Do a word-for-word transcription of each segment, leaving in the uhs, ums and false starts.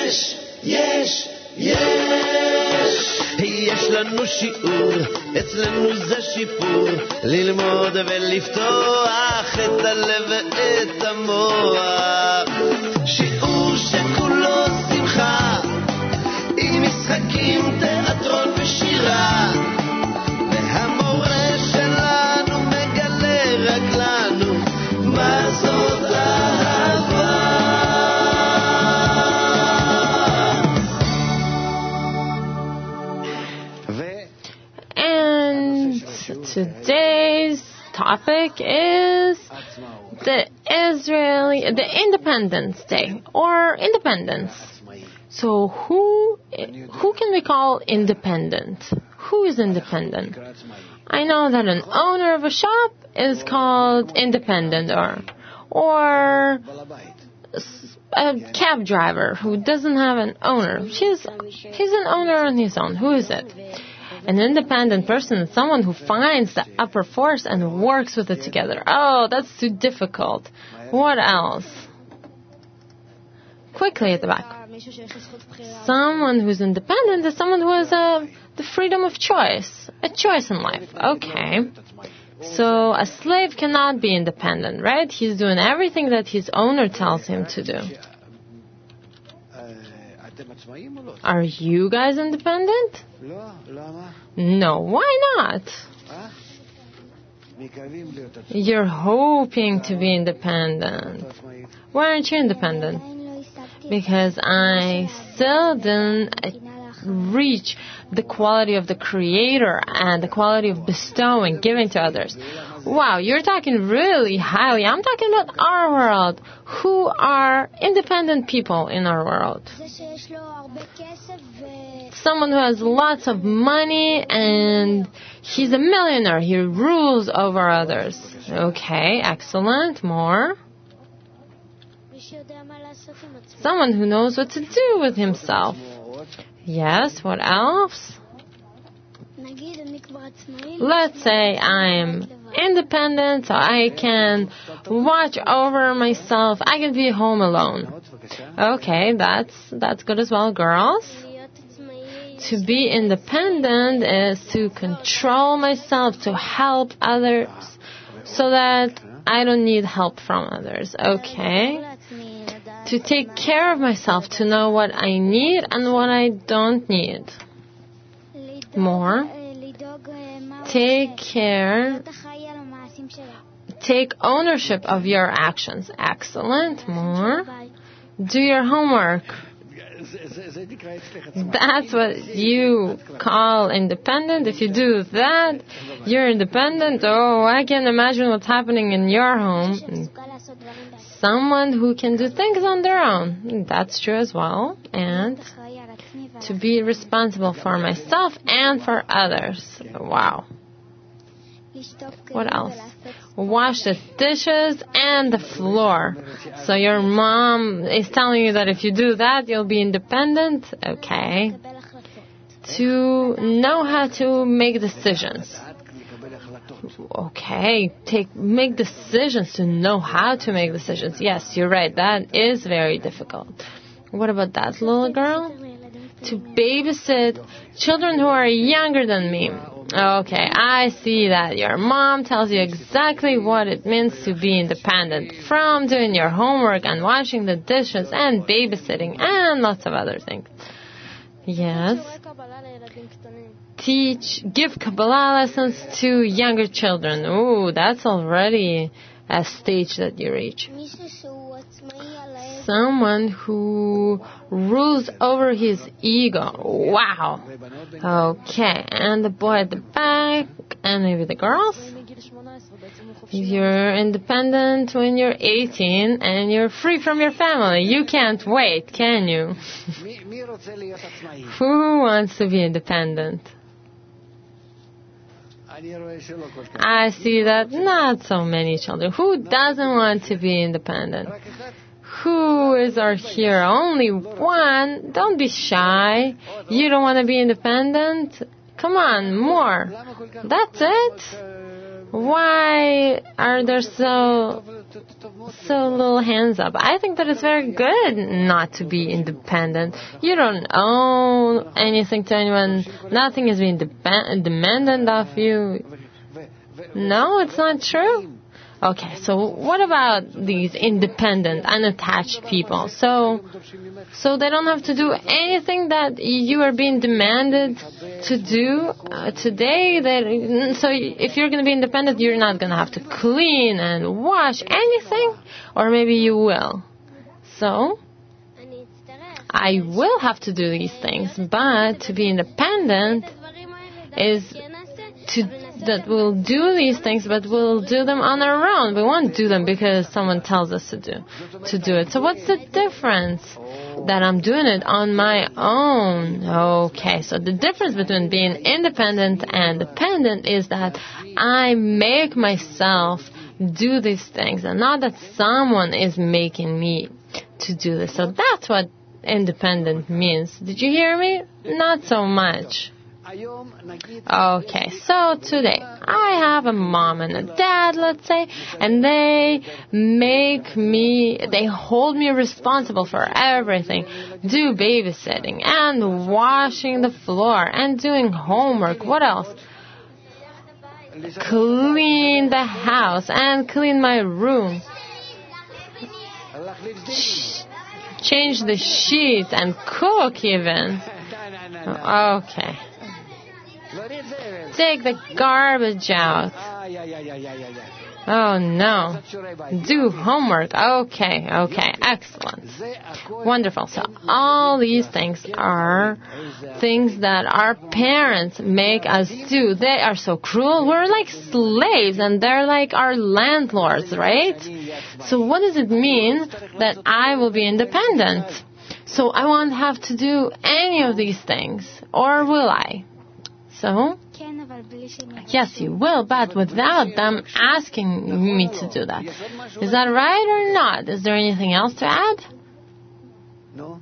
יש, יש, יש. יש לנו שיעור, אצלנו זה שיפור, ללמוד ולפתוח את הלב ואת המוח. שיעור שכולו שמחה, עם משחקים, תיאטרון ושירה, והמורה שלנו מגלה רק לנו מה זאת אהבה. And today's topic is the Israeli, the Independence Day, or independence. So who, who can we call independent? Who is independent? I know that an owner of a shop is called independent, or, or a cab driver who doesn't have an owner. He's, he's an owner on his own. Who is it? An independent person is someone who finds the upper force and works with it together. Oh, that's too difficult. What else? Quickly at the back. Someone who's independent is someone who has uh, the freedom of choice. A choice in life. Okay. So a slave cannot be independent, right? He's doing everything that his owner tells him to do. Are you guys independent? No, why not? You're hoping to be independent. Why aren't you independent? Because I still didn't reach the quality of the Creator and the quality of bestowing, giving to others. Wow, you're talking really highly. I'm talking about our world. Who are independent people in our world? Someone who has lots of money and he's a millionaire. He rules over others. Okay, excellent. More? Someone who knows what to do with himself. Yes, what else? Let's say I'm independent, so I can watch over myself. I can be home alone. Okay, that's that's good as well, girls. To be independent is to control myself, to help others, so that I don't need help from others. Okay. To take care of myself, to know what I need and what I don't need. More. Take care. Take ownership of your actions. Excellent. More. Do your homework. That's what you call independent. If you do that, you're independent. Oh, I can imagine what's happening in your home. Someone who can do things on their own. That's true as well. And to be responsible for myself and for others. Wow. What else? Wash the dishes and the floor. So your mom is telling you that if you do that, you'll be independent. Okay. To know how to make decisions. Okay, take make decisions, to know how to make decisions. Yes, you're right. That is very difficult. What about that, little girl? To babysit children who are younger than me. Okay, I see that. Your mom tells you exactly what it means to be independent, from doing your homework and washing the dishes and babysitting and lots of other things. Yes. Teach, give Kabbalah lessons to younger children. Ooh, that's already a stage that you reach. Someone who rules over his ego. Wow. Okay, and the boy at the back, and maybe the girls. You're independent when you're eighteen and you're free from your family. You can't wait, can you? Who wants to be independent? I see that not so many children. Who doesn't want to be independent? Who is our hero? Only one. Don't be shy. You don't want to be independent? Come on, more. That's it? Why are there so So, little hands up. I think that it's very good not to be independent. You don't owe anything to anyone. Nothing is being dep- demanded of you. No, it's not true. Okay, so what about these independent, unattached people? So, so they don't have to do anything that you are being demanded to do uh, today. That, so if you're going to be independent, you're not going to have to clean and wash anything, or maybe you will. So, I will have to do these things, but to be independent is to that we'll do these things, but we'll do them on our own. We won't do them because someone tells us to do to do it. So what's the difference? That I'm doing it on my own. Okay, so the difference between being independent and dependent is that I make myself do these things, and not that someone is making me to do this. So that's what independent means. Did you hear me? Not so much. Okay, so today I have a mom and a dad, let's say, and they make me, they hold me responsible for everything. Do babysitting and washing the floor and doing homework. What else? Clean the house and clean my room. Change the sheets and cook even. Okay. Take the garbage out. Oh, no. Do homework. Okay, okay. Excellent. Wonderful. So all these things are things that our parents make us do. They are so cruel. We're like slaves, and they're like our landlords, right? So what does it mean that I will be independent? So I won't have to do any of these things, or will I? So, yes, you will, but without them asking me to do that. Is that right or not? Is there anything else to add? No.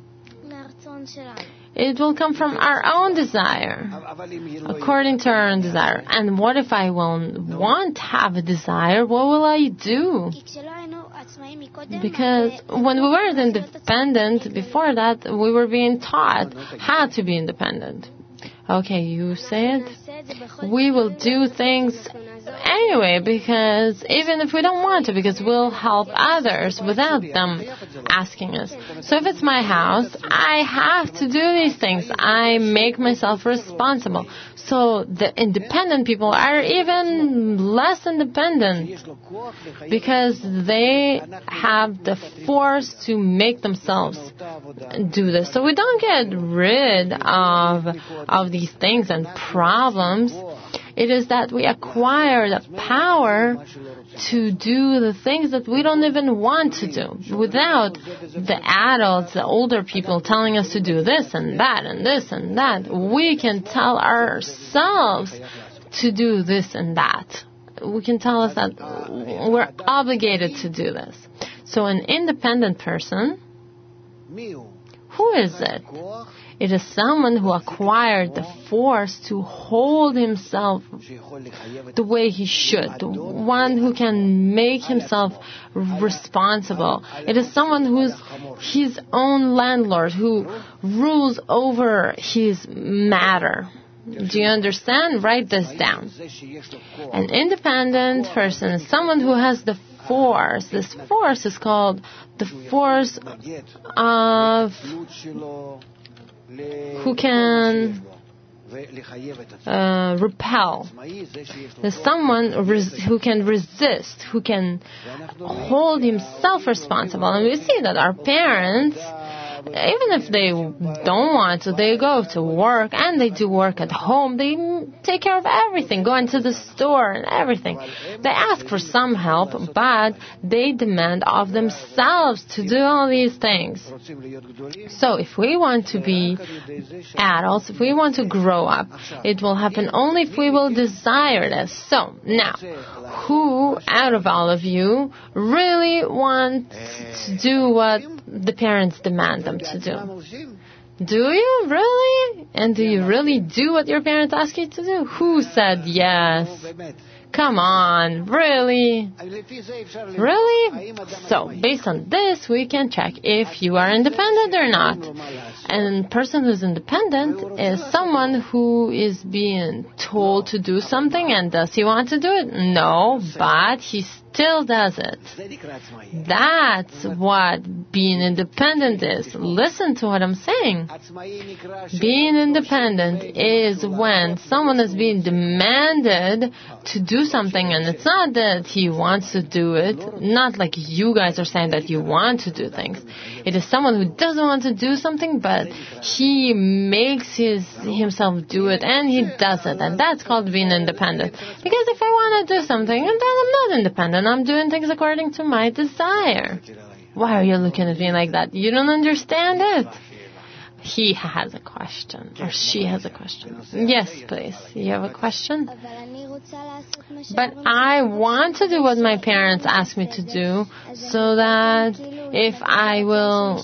It will come from our own desire, according to our own desire. And what if I will want to have a desire? What will I do? Because when we weren't independent, before that, we were being taught how to be independent. Okay, you say it. We will do things anyway, because even if we don't want to, because we'll help others without them asking us. So if it's my house, I have to do these things. I make myself responsible. So the independent people are even less independent because they have the force to make themselves do this. So we don't get rid of of these things and problems. It is that we acquire the power to do the things that we don't even want to do without the adults, the older people telling us to do this and that and this and that. We can tell ourselves to do this and that. We can tell us that we're obligated to do this. So an independent person, who is it? It is someone who acquired the force to hold himself the way he should, one who can make himself responsible. It is someone who's his own landlord, who rules over his matter. Do you understand? Write this down. An independent person is someone who has the force. This force is called the force of who can uh, repel. There's someone res- who can resist, who can hold himself responsible. And we see that our parents, even if they don't want to, they go to work and they do work at home. They take care of everything, go into the store and everything. They ask for some help, but they demand of themselves to do all these things. So if we want to be adults, if we want to grow up, it will happen only if we will desire this. So now, who out of all of you really want to do what the parents demand them to do? Do you really? And do you really do what your parents ask you to do? Who said yes? Come on, really? Really? So, based on this, we can check if you are independent or not. And a person who's independent is someone who is being told to do something, and does he want to do it? No, but he still does it. That's what being independent is. Listen to what I'm saying. Being independent is when someone is being demanded to do something, and it's not that he wants to do it, not like you guys are saying that you want to do things. It is someone who doesn't want to do something, but he makes his himself do it, and he does it, and that's called being independent. Because if I want to do something, then I'm not independent. I'm doing things according to my desire. Why are you looking at me like that? You don't understand it. He has a question, or she has a question. Yes, please. You have a question? But I want to do what my parents ask me to do, so that if I will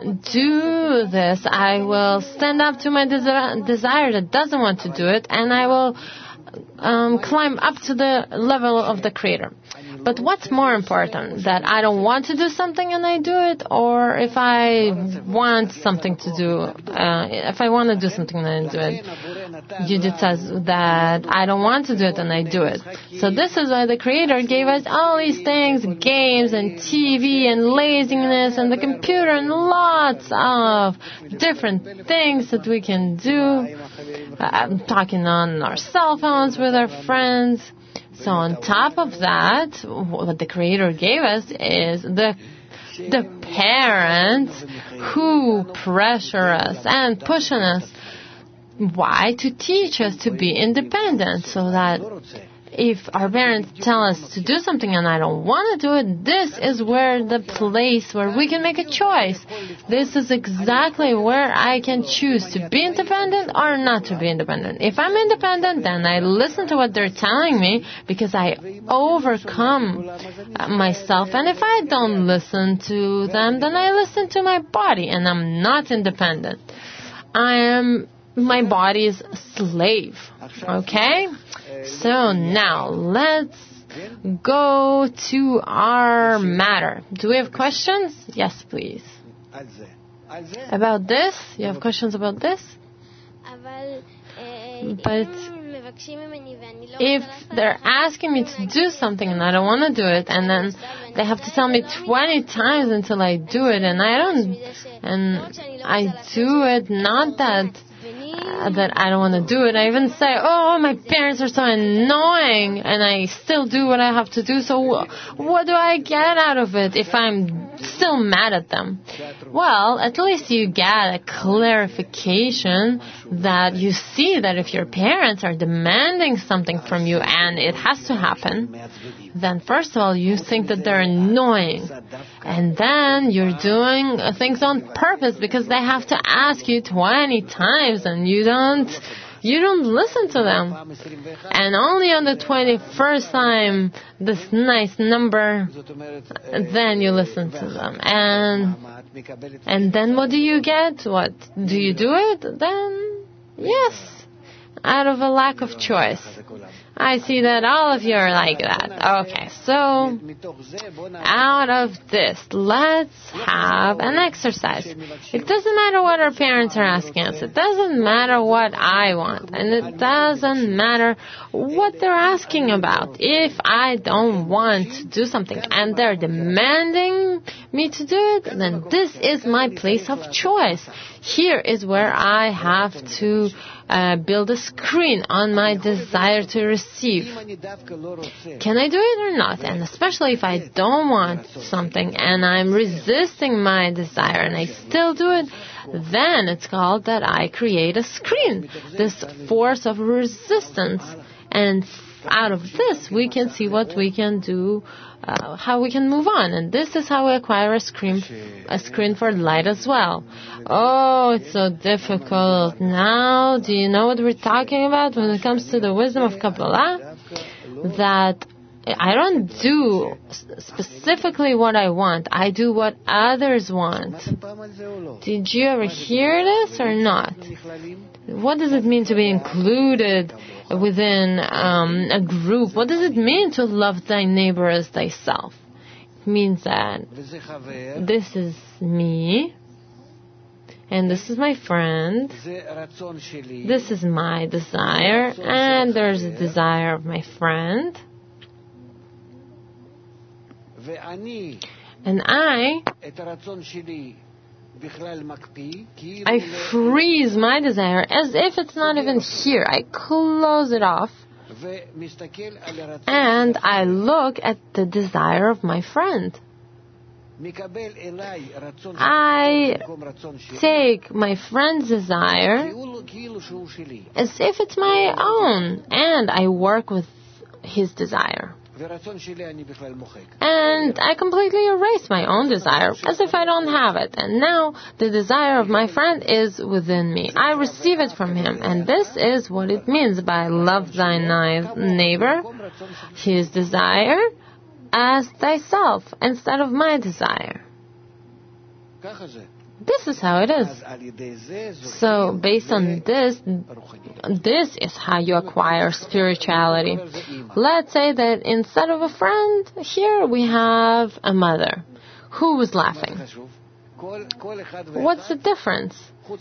do this, I will stand up to my desi- desire that doesn't want to do it, and I will um, climb up to the level of the Creator. But what's more important, that I don't want to do something and I do it, or if I want something to do, uh, if I want to do something and I do it? Judith says that I don't want to do it and I do it. So this is why the Creator gave us all these things, games and T V and laziness and the computer and lots of different things that we can do. Uh, talking on our cell phones with our friends. So on top of that, what the Creator gave us is the the parents who pressure us and push on us. Why? To teach us to be independent, so that if our parents tell us to do something and I don't want to do it, this is where the place where we can make a choice. This is exactly where I can choose to be independent or not to be independent. If I'm independent, then I listen to what they're telling me because I overcome myself. And if I don't listen to them, then I listen to my body, and I'm not independent. I am my body's slave. Okay? So now, let's go to our matter. Do we have questions? Yes, please. About this? You have questions about this? But if they're asking me to do something and I don't want to do it, and then they have to tell me twenty times until I do it, and I don't, and I do it, not that Uh, that I don't want to do it. I even say, oh, my parents are so annoying, and I still do what I have to do, so wh- what do I get out of it if I'm still mad at them? Well, at least you get a clarification that you see that if your parents are demanding something from you and it has to happen, then first of all, you think that they're annoying. And then you're doing things on purpose because they have to ask you twenty times and you don't you don't listen to them. And only on the twenty-first time, this nice number, then you listen to them. And and then what do you get? What? Do you do it? Then, yes, out of a lack of choice. I see that all of you are like that. Okay, so out of this, let's have an exercise. It doesn't matter what our parents are asking us. It doesn't matter what I want. And it doesn't matter what they're asking about. If I don't want to do something and they're demanding me to do it, then this is my place of choice. Here is where I have to uh, build a screen on my desire to receive. Can I do it or not? And especially if I don't want something and I'm resisting my desire and I still do it, then it's called that I create a screen, this force of resistance. And out of this, we can see what we can do, uh, how we can move on. And this is how we acquire a screen, a screen for light as well. Oh, it's so difficult. Now, do you know what we're talking about when it comes to the wisdom of Kabbalah? That I don't do specifically what I want. I do what others want. Did you ever hear this or not? What does it mean to be included within um, a group? What does it mean to love thy neighbor as thyself? It means that this is me, and this is my friend, this is my desire, and there's a desire of my friend. And I, I freeze my desire as if it's not even here. I close it off. And I look at the desire of my friend. I take my friend's desire as if it's my own, and I work with his desire. And I completely erase my own desire as if I don't have it. And now the desire of my friend is within me. I receive it from him. And this is what it means by love thy neighbor, his desire, as thyself, instead of my desire. This is how it is. So based on this, this is how you acquire spirituality. Let's say that instead of a friend, here we have a mother. Who was laughing? What's the difference?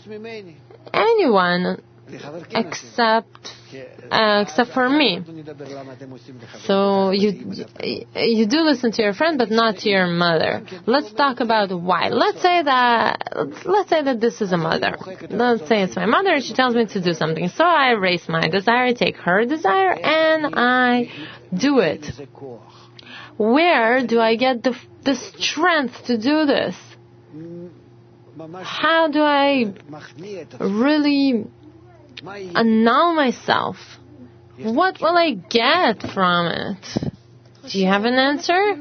Anyone except uh, except for me. So you you do listen to your friend, but not to your mother. Let's talk about why. Let's say that let's say that this is a mother. Let's say it's my mother, and she tells me to do something. So I erase my desire, I take her desire, and I do it. Where do I get the the strength to do this? How do I really annul myself? What will I get from it? Do you have an answer?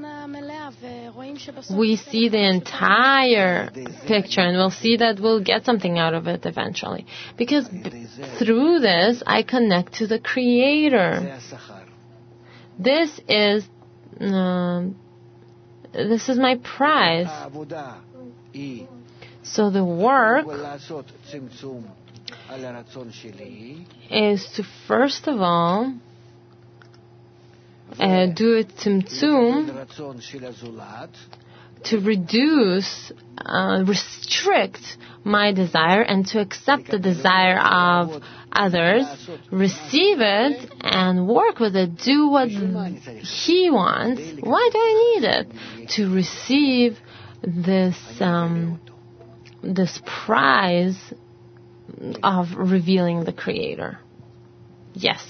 We see the entire picture, and we'll see that we'll get something out of it eventually. Because b- through this, I connect to the Creator. This is um, this is my prize. So the work is to first of all uh, do a tzimtzum, to reduce, uh, restrict my desire, and to accept the desire of others, receive it, and work with it, do what he wants. Why do I need it? To receive this um, this prize of revealing the Creator. Yes.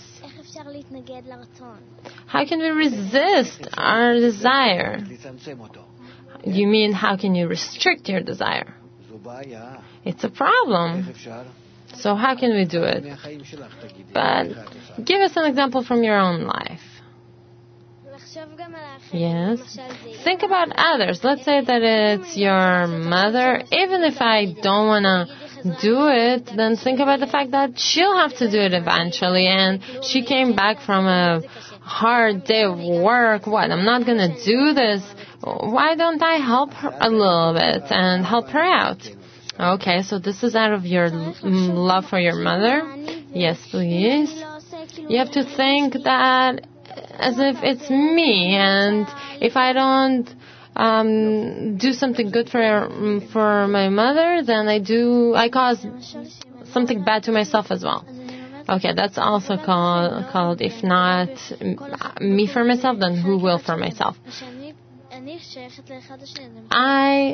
How can we resist our desire? You mean, how can you restrict your desire? It's a problem. So how can we do it? But give us an example from your own life. Yes. Think about others. Let's say that it's your mother. Even if I don't want to do it, then think about the fact that she'll have to do it eventually. And she came back from a hard day of work. What? I'm not going to do this. Why don't I help her a little bit and help her out? Okay, so this is out of your love for your mother? Yes, please. You have to think that as if it's me, and if I don't um, do something good for for my mother, then I do I cause something bad to myself as well. Okay, that's also called called if not me for myself, then who will for myself? I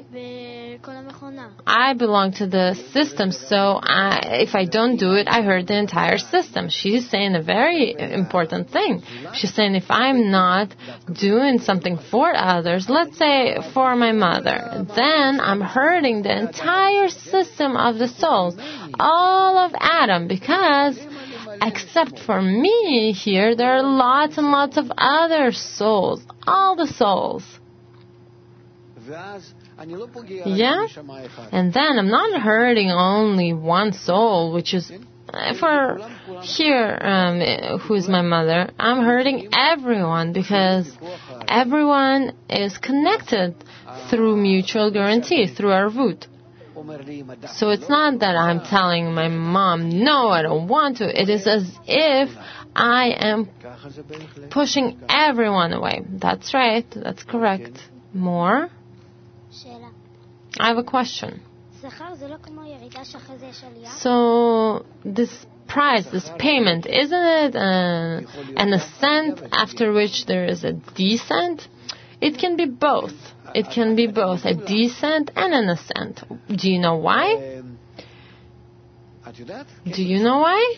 I belong to the system, so I, if I don't do it, I hurt the entire system. She's saying a very important thing. She's saying if I'm not doing something for others, let's say for my mother, then I'm hurting the entire system of the souls, all of Adam, because except for me here, there are lots and lots of other souls, all the souls. Yeah? And then I'm not hurting only one soul, which is for here, um, who's my mother, I'm hurting everyone because everyone is connected through mutual guarantee, through arvut. So it's not that I'm telling my mom, no, I don't want to. It is as if I am pushing everyone away. That's right. That's correct. More? I have a question. So this price, this payment, isn't it uh, an ascent after which there is a descent? It can be both. It can be both a descent and an ascent. Do you know why? Do you know why?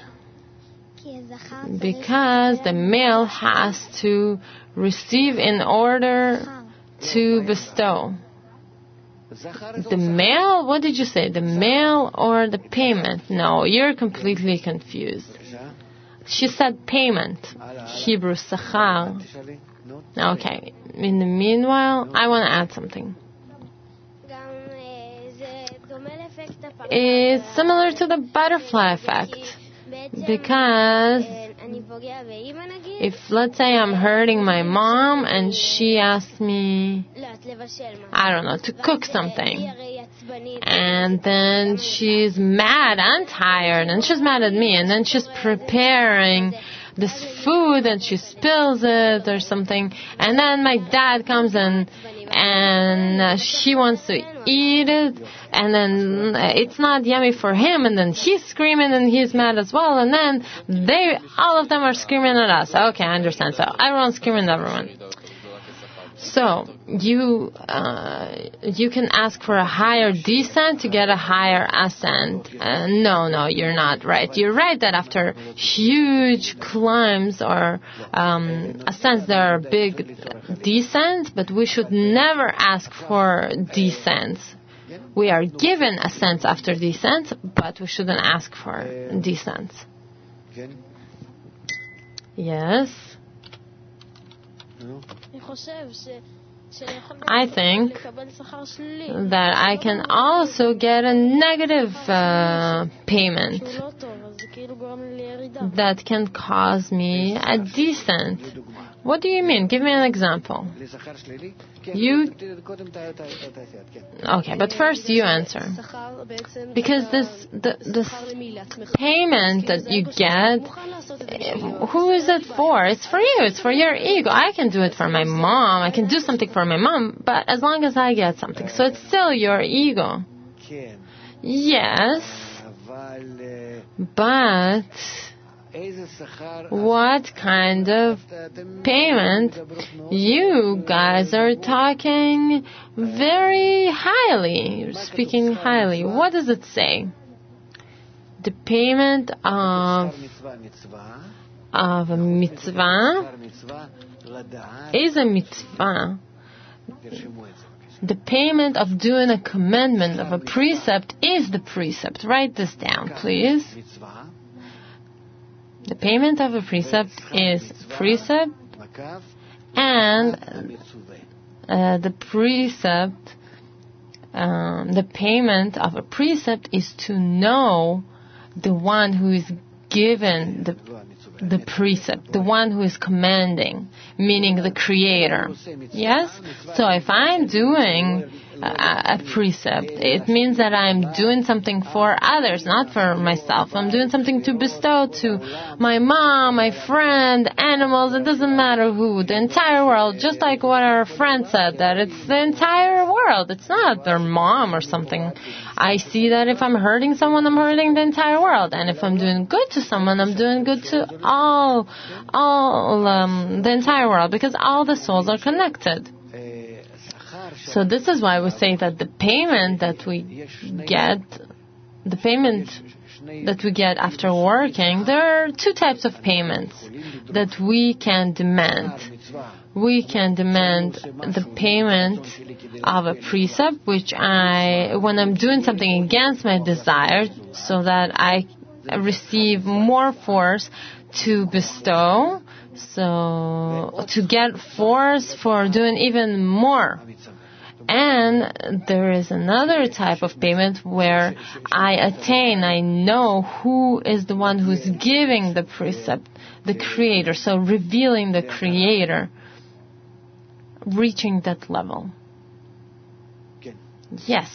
Because the male has to receive in order to bestow. The male? What did you say? The male or the payment? No, you're completely confused. She said payment. Hebrew sachar. Okay. In the meanwhile, I want to add something. It's similar to the butterfly effect. Because if, let's say, I'm hurting my mom and she asks me, I don't know, to cook something. And then she's mad, I'm tired, and she's mad at me, and then she's preparing this food and she spills it or something, and then my dad comes and and uh, she wants to eat it, and then it's not yummy for him, and then he's screaming and he's mad as well, and then they all of them are screaming at us. Okay, I understand. So everyone's screaming at everyone. So you uh, you can ask for a higher descent to get a higher ascent. Uh, no, no, you're not right. You're right that after huge climbs or um, ascents, there are big descents, but we should never ask for descents. We are given ascents after descents, but we shouldn't ask for descents. Yes. I think that I can also get a negative uh, payment that can cause me a descent. What do you mean? Give me an example. You... Okay, but first you answer. Because this the, this payment that you get, who is it for? It's for you. It's for your ego. I can do it for my mom. I can do something for my mom, but as long as I get something. So it's still your ego. Yes, but... what kind of payment? You guys are talking very highly. You're speaking highly. What does it say? The payment of of a mitzvah is a mitzvah. The payment of doing a commandment, of a precept, is the precept. Write this down, please. The payment of a precept is precept, and uh, the precept, um, the payment of a precept is to know the one who is given the the precept, the one who is commanding, meaning the creator. Yes? So if I'm doing a, a precept, it means that I'm doing something for others, not for myself. I'm doing something to bestow to my mom, my friend, animals, it doesn't matter who, the entire world, just like what our friend said, that it's the entire world. It's not their mom or something. I see that if I'm hurting someone, I'm hurting the entire world. And if I'm doing good to someone, I'm doing good to all, all, um, the entire world, because all the souls are connected. So this is why we say that the payment that we get, the payment that we get after working, there are two types of payments that we can demand. We can demand the payment of a precept, which I, when I'm doing something against my desire, so that I receive more force to bestow, so to get force for doing even more. And there is another type of payment where I attain, I know who is the one who's giving the precept, the Creator, so revealing the Creator, reaching that level. Yes.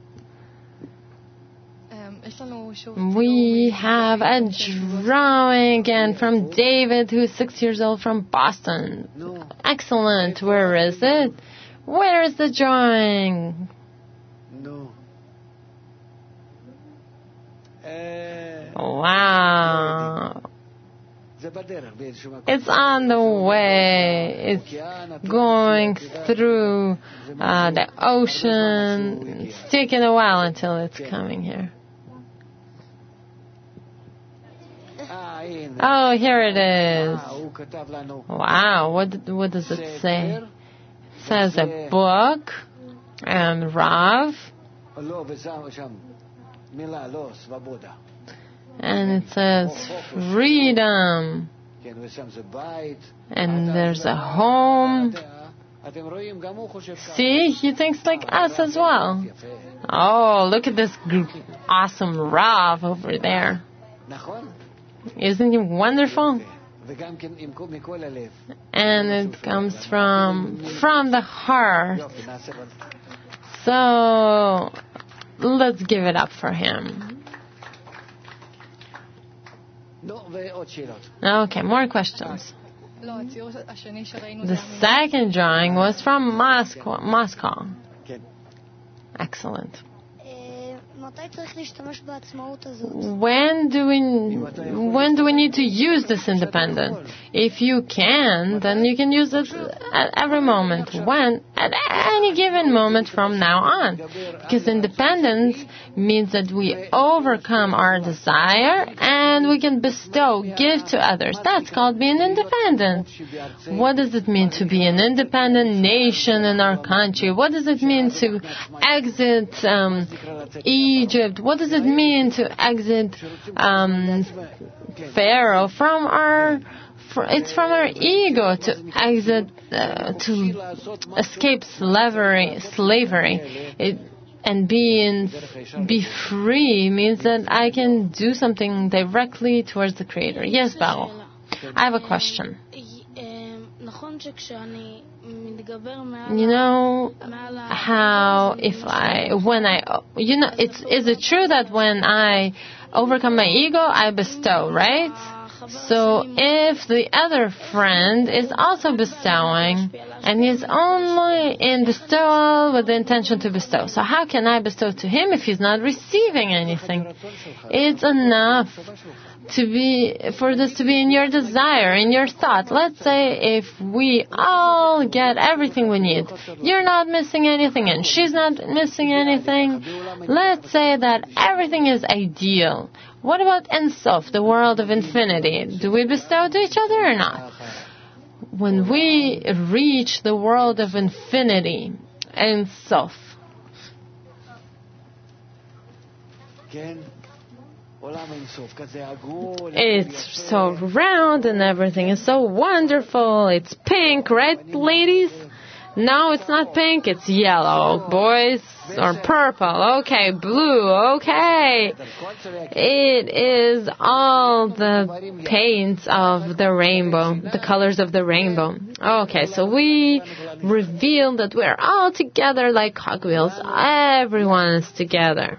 We have a drawing again from David, who's six years old, from Boston. Excellent. Where is it? Where is the drawing? No. Wow. It's on the way. It's going through uh, the ocean. It's taking a while until it's coming here. Oh, here it is. Wow, what what does it say? It says a book and Rav. And it says freedom. And there's a home. See, he thinks like us as well. Oh, look at this awesome Rav over there. Isn't he wonderful? And it comes from from the heart. So let's give it up for him. Okay, more questions. The second drawing was from Moscow. Moscow. Excellent. When do we when do we need to use this independence? If you can, then you can use it at every moment. When? At any given moment from now on. Because independence means that we overcome our desire and we can bestow, give to others. That's called being independent. What does it mean to be an independent nation in our country? What does it mean to exit um, Egypt? What does it mean to exit um, Pharaoh from our? For, it's from our ego to exit, uh, to escape slavery. Slavery, it, and be in, be free means that I can do something directly towards the Creator. Yes, Baruch. I have a question. You know how if I, when I, you know, it's, is it true that when I overcome my ego, I bestow, right? So if the other friend is also bestowing, and he's only in bestowal with the intention to bestow, so how can I bestow to him if he's not receiving anything? It's enough to be, for this to be in your desire, in your thought. Let's say if we all get everything we need, you're not missing anything and she's not missing anything. Let's say that everything is ideal. What about Ein Sof, the world of infinity? Do we bestow to each other or not? When we reach the world of infinity, Ein Sof, it's so round and everything is so wonderful. It's pink, right, ladies? No, it's not pink, it's yellow, boys. Or purple, okay, blue, okay. It is all the paints of the rainbow, the colors of the rainbow. Okay, so we reveal that we're all together like cogwheels. Everyone is together.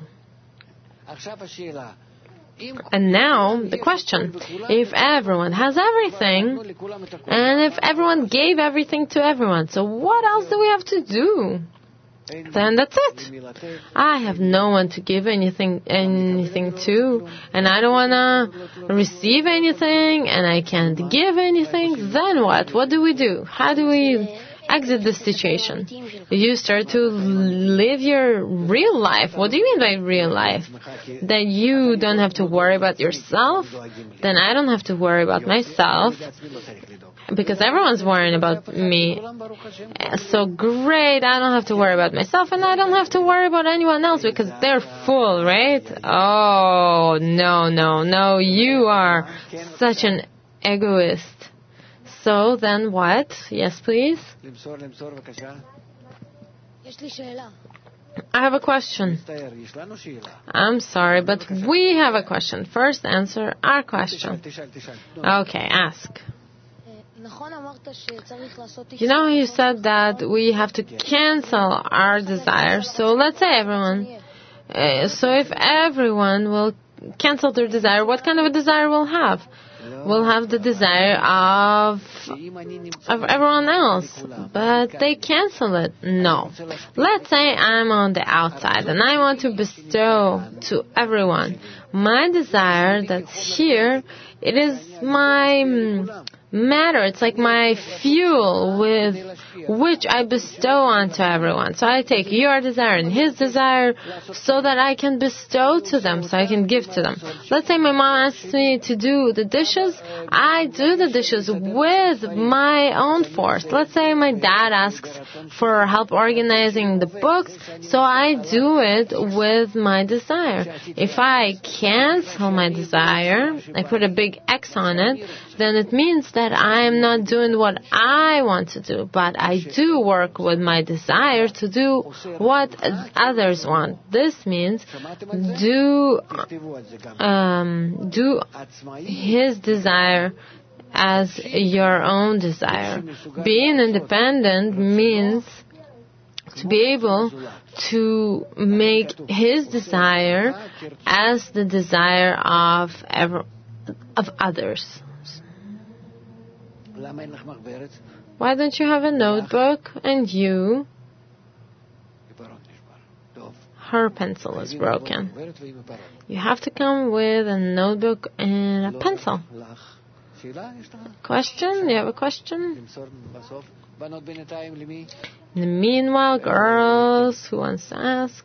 And now, the question, if everyone has everything, and if everyone gave everything to everyone, so what else do we have to do? Then that's it. I have no one to give anything anything to, and I don't want to receive anything, and I can't give anything. Then what? What do we do? How do we exit this situation? You start to live your real life. What do you mean by real life? That you don't have to worry about yourself? Then I don't have to worry about myself, because everyone's worrying about me. So great, I don't have to worry about myself, and I don't have to worry about anyone else because they're full, right? Oh, no, no, no, you are such an egoist. So then what? Yes, please. I have a question. I'm sorry, but we have a question. First, answer our question. Okay, ask. You know, you said that we have to cancel our desires. So let's say everyone. Uh, so if everyone will cancel their desire, what kind of a desire we'll have? We'll have the desire of of everyone else, but they cancel it. No. Let's say I'm on the outside and I want to bestow to everyone. My desire that's here, it is my matter. It's like my fuel with which I bestow onto everyone. So I take your desire and his desire so that I can bestow to them, so I can give to them. Let's say my mom asks me to do the dishes. I do the dishes with my own force. Let's say my dad asks for help organizing the books, so I do it with my desire. If I cancel my desire, I put a big X on it, then it means that I am not doing what I want to do, but I do work with my desire to do what others want. This means do um, do his desire as your own desire. Being independent means to be able to make his desire as the desire of ever, of others. Why don't you have a notebook? And you? Her pencil is broken. You have to come with a notebook and a pencil. Question? You have a question? In the meanwhile, girls, who wants to ask?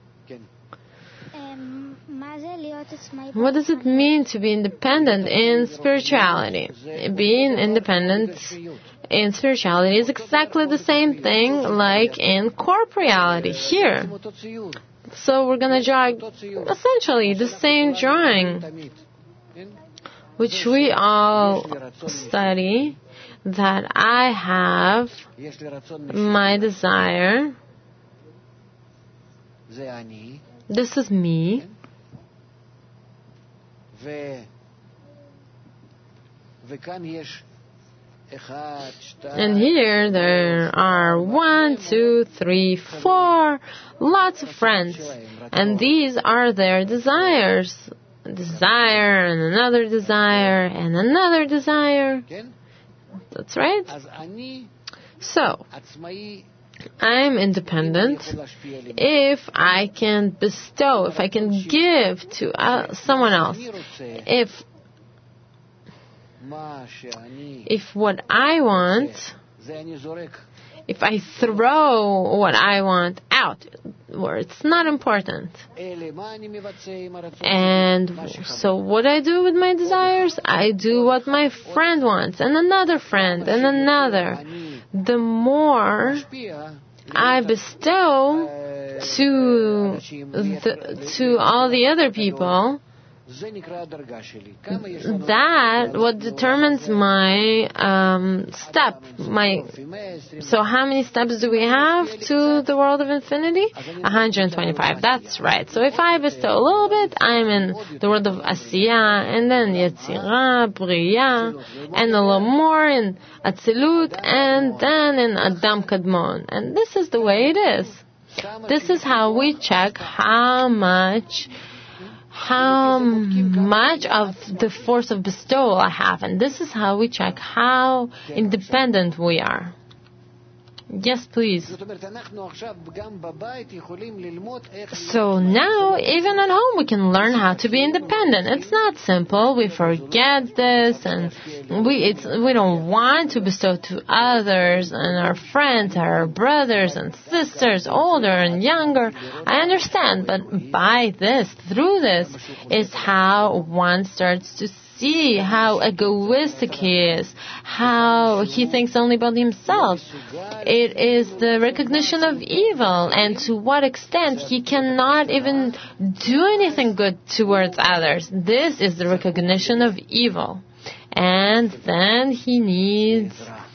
What does it mean to be independent in spirituality? Being independent in spirituality is exactly the same thing like in corporeality here. So we're going to draw essentially the same drawing, which we all study, that I have my desire. This is me. And here there are one, two, three, four, lots of friends. And these are their desires. A desire and another desire and another desire. That's right. So, I'm independent if I can bestow, if I can give to uh, someone else. If if what I want, if I throw what I want out, where it's not important. And so what I do with my desires, I do what my friend wants, and another friend, and another. The more I bestow to the, to all the other people, that what determines my um, step. My so how many steps do we have to the world of infinity? one hundred twenty-five. That's right. So if I bestow a little bit, I'm in the world of Asiya, and then Yetzirah, Bria, and a little more in Atzilut, and then in Adam Kadmon. And this is the way it is. This is how we check how much how much of the force of bestowal I have. And this is how we check how independent we are. Yes, please. So now, even at home, we can learn how to be independent. It's not simple. We forget this, and we it's we don't want to bestow to others and our friends, our brothers and sisters, older and younger. I understand, but by this, through this, is how one starts to see how egoistic he is, how he thinks only about himself. It is the recognition of evil, and to what extent he cannot even do anything good towards others. This is the recognition of evil. And then he needs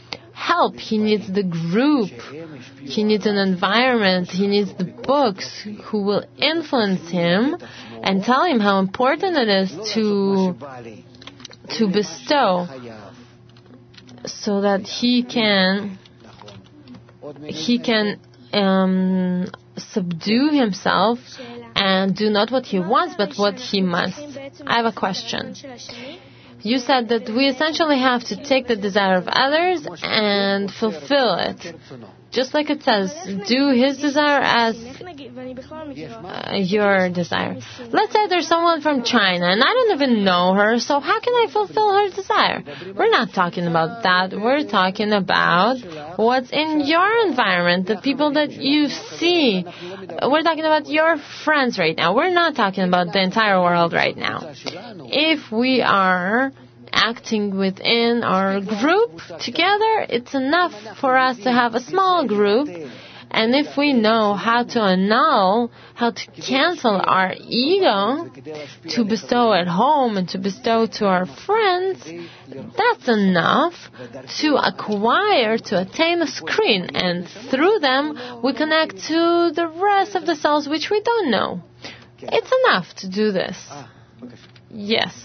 help. He needs the group. He needs an environment. He needs the books who will influence him and tell him how important it is to to bestow, so that he can he can um, subdue himself and do not what he wants, but what he must. I have a question. You said that we essentially have to take the desire of others and fulfill it. Just like it says, do his desire as uh, your desire. Let's say there's someone from China and I don't even know her, so how can I fulfill her desire? We're not talking about that. We're talking about what's in your environment, the people that you see. We're talking about your friends right now. We're not talking about the entire world right now. If we are acting within our group together, it's enough for us to have a small group. And if we know how to annul, how to cancel our ego, to bestow at home and to bestow to our friends, that's enough to acquire, to attain a screen. And through them, we connect to the rest of the souls which we don't know. It's enough to do this. Yes.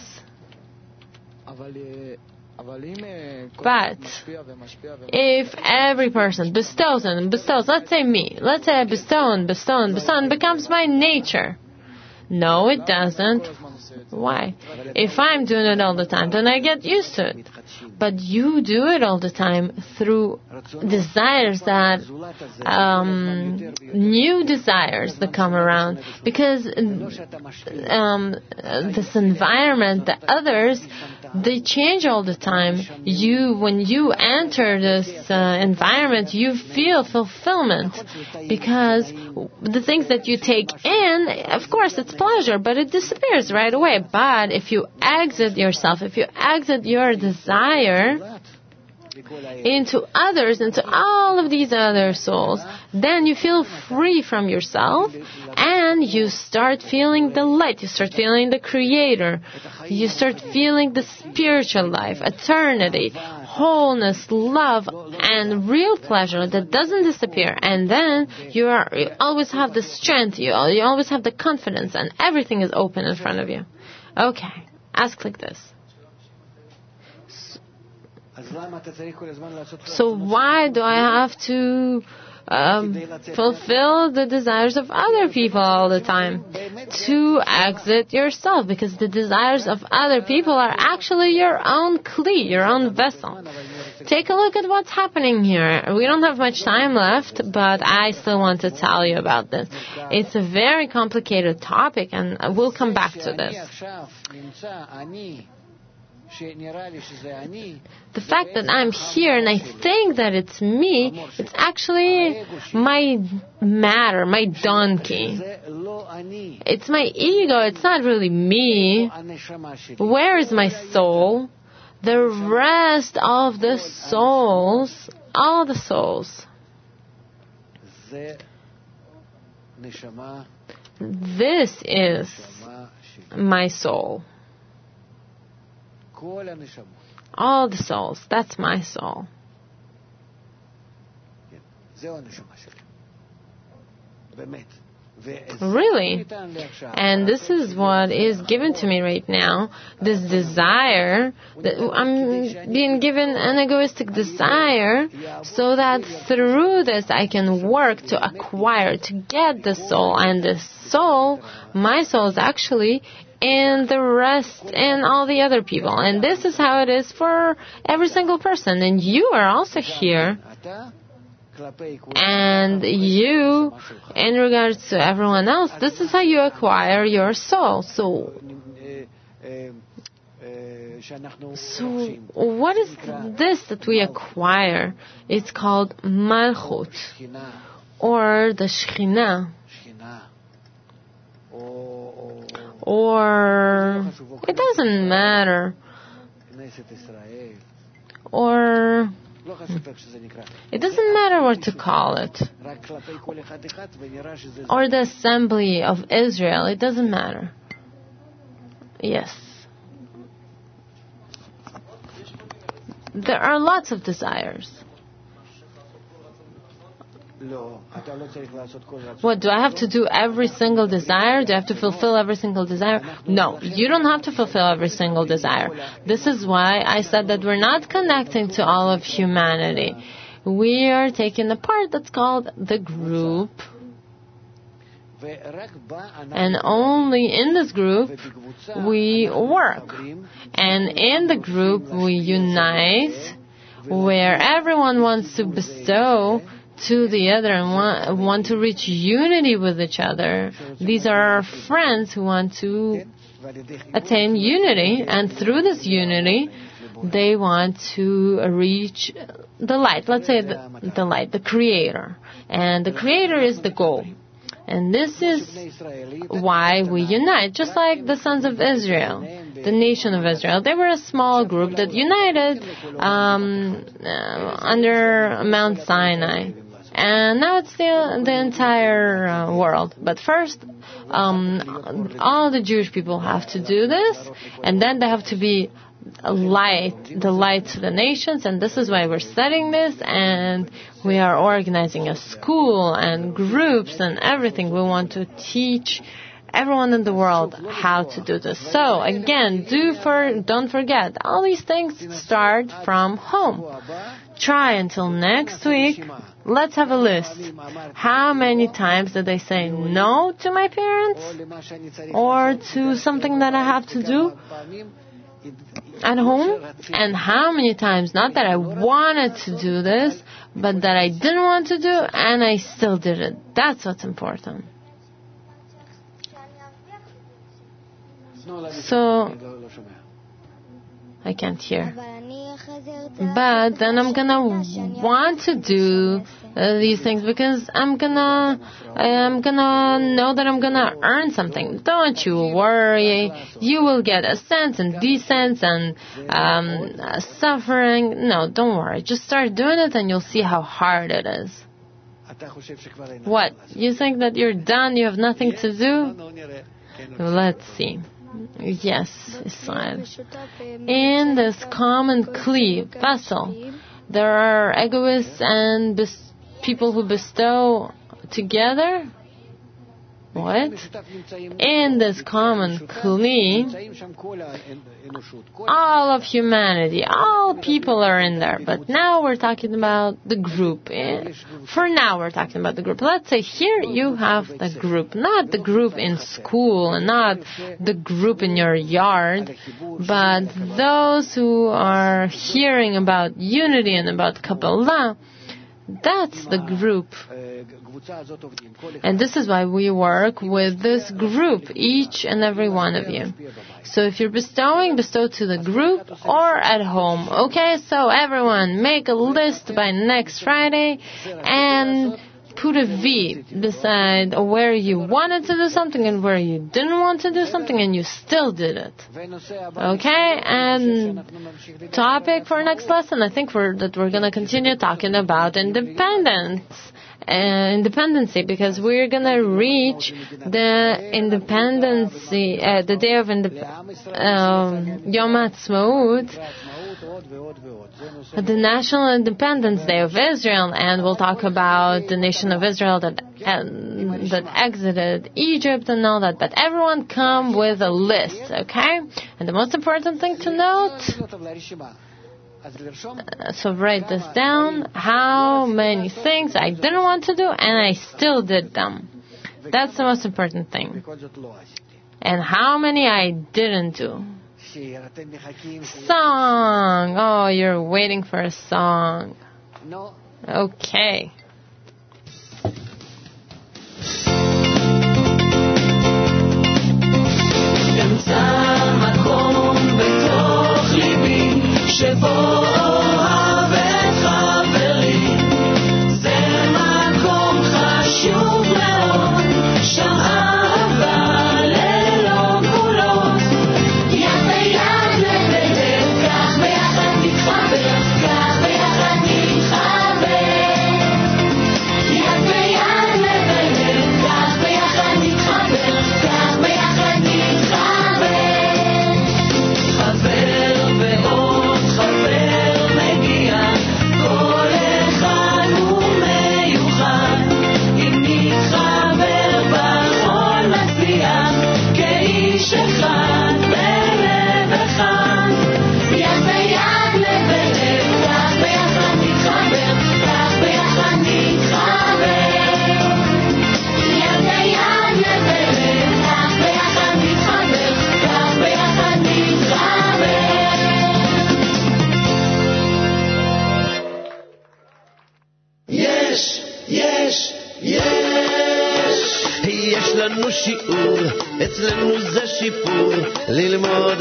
But if every person bestows and bestows, let's say me, let's say I bestow and bestow and bestow, and becomes my nature. No, it doesn't. Why? If I'm doing it all the time, then I get used to it. But you do it all the time through desires that, um, new desires that come around. Because um, this environment, the others, they change all the time. You, when you enter this uh, environment, you feel fulfillment. Because the things that you take in, of course, it's pleasure, but it disappears right away. But if you exit yourself, if you exit your desire into others, into all of these other souls, then you feel free from yourself and you start feeling the light, you start feeling the Creator, you start feeling the spiritual life, eternity, wholeness, love, and real pleasure that doesn't disappear. And then you, are, you always have the strength, you, you always have the confidence, and everything is open in front of you. Okay, ask like this. So why do I have to um, fulfill the desires of other people all the time? To exit yourself, because the desires of other people are actually your own kli, your own vessel. Take a look at what's happening here. We don't have much time left, but I still want to tell you about this. It's a very complicated topic, and we'll come back to this. The fact that I'm here and I think that it's me, it's actually my matter, my donkey. It's my ego, it's not really me. Where is my soul? The rest of the souls, all the souls. This is my soul. All the souls, that's my soul. Really? And this is what is given to me right now. This desire, that I'm being given an egoistic desire so that through this I can work to acquire, to get the soul. And the soul, my soul is actually in the rest and all the other people. And this is how it is for every single person. And you are also here. And you, in regards to everyone else, this is how you acquire your soul. So, so what is this that we acquire? It's called Malchut, or the Shekhinah, or it doesn't matter, or it doesn't matter what to call it, or the assembly of Israel, it doesn't matter. Yes. There are lots of desires. What, do I have to do every single desire? Do I have to fulfill every single desire? No, you don't have to fulfill every single desire. This is why I said that we're not connecting to all of humanity. We are taking the part that's called the group. And only in this group we work. And in the group we unite, where everyone wants to bestow to the other and want, want to reach unity with each other. These are our friends who want to attain unity, and through this unity they want to reach the light. Let's say the, the light, the Creator. And the Creator is the goal. And this is why we unite, just like the sons of Israel, the nation of Israel. They were a small group that united um, uh, under Mount Sinai. And now it's the, the entire uh, world. But first, um, all the Jewish people have to do this, and then they have to be a light, the light to the nations, and this is why we're studying this, and we are organizing a school and groups and everything. We want to teach everyone in the world how to do this. So again, do for don't forget, all these things start from home. Try until next week. Let's have a list. How many times did I say no to my parents or to something that I have to do at home? And how many times, not that I wanted to do this, but that I didn't want to do and I still did it. That's what's important. So, I can't hear. But then I'm gonna want to do uh, these things because I'm gonna, I'm gonna know that I'm gonna earn something. Don't you worry. You will get a sense and decent and um, uh, suffering. No, don't worry. Just start doing it and you'll see how hard it is. What? You think that you're done? You have nothing to do? Let's see. Yes, Israel. In this common kli, vessel, there are egoists and bes- people who bestow together. What? In this common kli, all of humanity, all people are in there. But now we're talking about the group. For now we're talking about the group. Let's say here you have the group, not the group in school and not the group in your yard, but those who are hearing about unity and about Kabbalah. That's the group. And this is why we work with this group, each and every one of you. So if you're bestowing, bestow to the group or at home. Okay, so everyone make a list by next Friday and put a V beside where you wanted to do something and where you didn't want to do something and you still did it. Okay, and topic for next lesson, I think we're, that we're going to continue talking about independence. Uh, independency, because we're gonna reach the independency, uh, the day of indep- um, Yom Ha'atzmaut, the National Independence Day of Israel, and we'll talk about the nation of Israel that uh, that exited Egypt and all that. But everyone come with a list, okay? And the most important thing to note. Uh, so write this down, how many things I didn't want to do and I still did them. That's the most important thing. And how many I didn't do. Song. Oh, you're waiting for a song. Okay. שבו אוהב חברי, זה מקום חשוב מאוד, שם אהבה ללא גבולות. יד ביד לבדך, כך ביחד נתחבר, כך ביחד נתחבר. אצלנו שיעור, אצלנו זה שיפור, ללמוד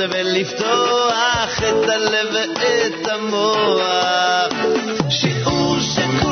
ולפתוח את הלב ואת המוח. שיעור שכל